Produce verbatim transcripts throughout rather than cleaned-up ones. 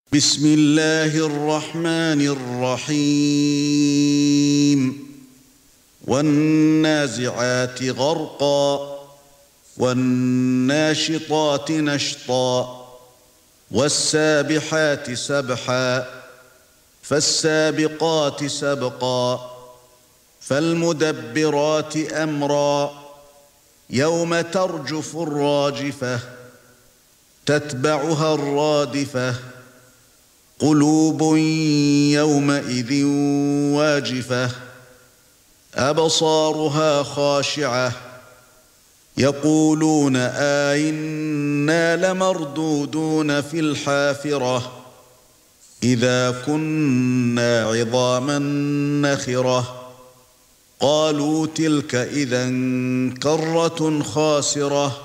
بسم الله الرحمن الرحيم والنازعات غرقا والناشطات نشطا والسابحات سبحا فالسابقات سبقا فالمدبرات أمرا يوم ترجف الراجفة تتبعها الرادفة قلوب يومئذ واجفة أبصارها خاشعة يقولون أئنا لمردودون في الحافرة إذا كنا عظاما نخرة قالوا تلك إذا كرة خاسرة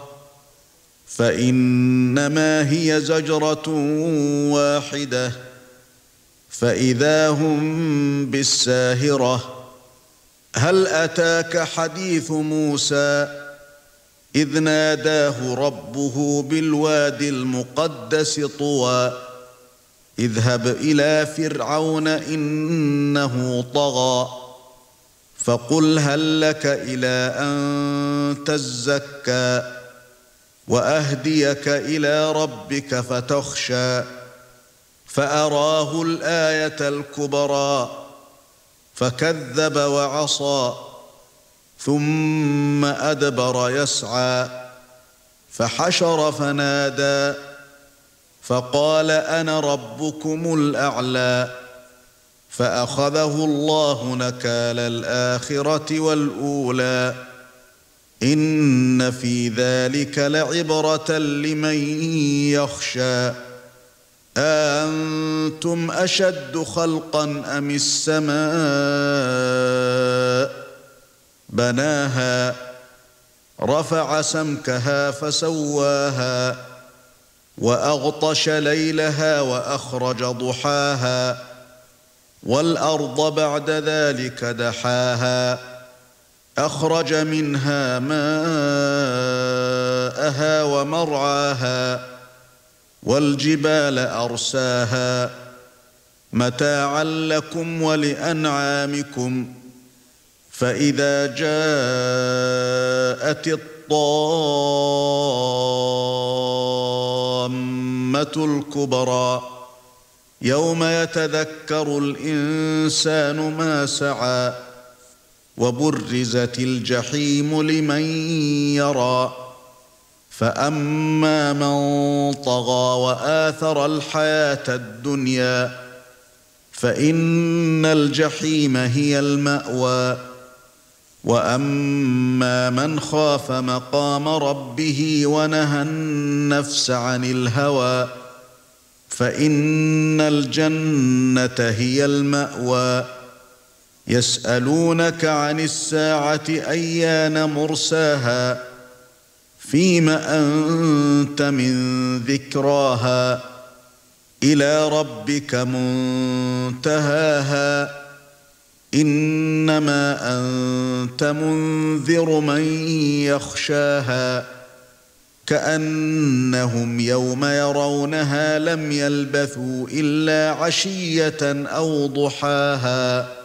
فإنما هي زجرة واحدة فإذا هم بالساهرة هل أتاك حديث موسى إذ ناداه ربه بالوادي المقدس طوى اذهب إلى فرعون إنه طغى فقل هل لك إلى أن تزكى وأهديك إلى ربك فتخشى فأراه الآية الكبرى فكذب وعصى ثم أدبر يسعى فحشر فنادى فقال أنا ربكم الأعلى فأخذه الله نكال الآخرة والأولى إن في ذلك لعبرة لمن يخشى أأنتم أشد خلقا أم السماء بناها رفع سمكها فسواها وأغطش ليلها وأخرج ضحاها والأرض بعد ذلك دحاها أخرج منها ماءها ومرعاها والجبال أرساها متاعا لكم ولأنعامكم فإذا جاءت الطامة الكبرى يوم يتذكر الإنسان ما سعى وبرزت الجحيم لمن يرى فأما من طغى وآثر الحياة الدنيا فإن الجحيم هي المأوى وأما من خاف مقام ربه ونهى النفس عن الهوى فإن الجنة هي المأوى يسألونك عن الساعة أيان مرساها فيم أنت من ذكراها إلى ربك منتهاها إنما أنت منذر من يخشاها كأنهم يوم يرونها لم يلبثوا إلا عشية أو ضحاها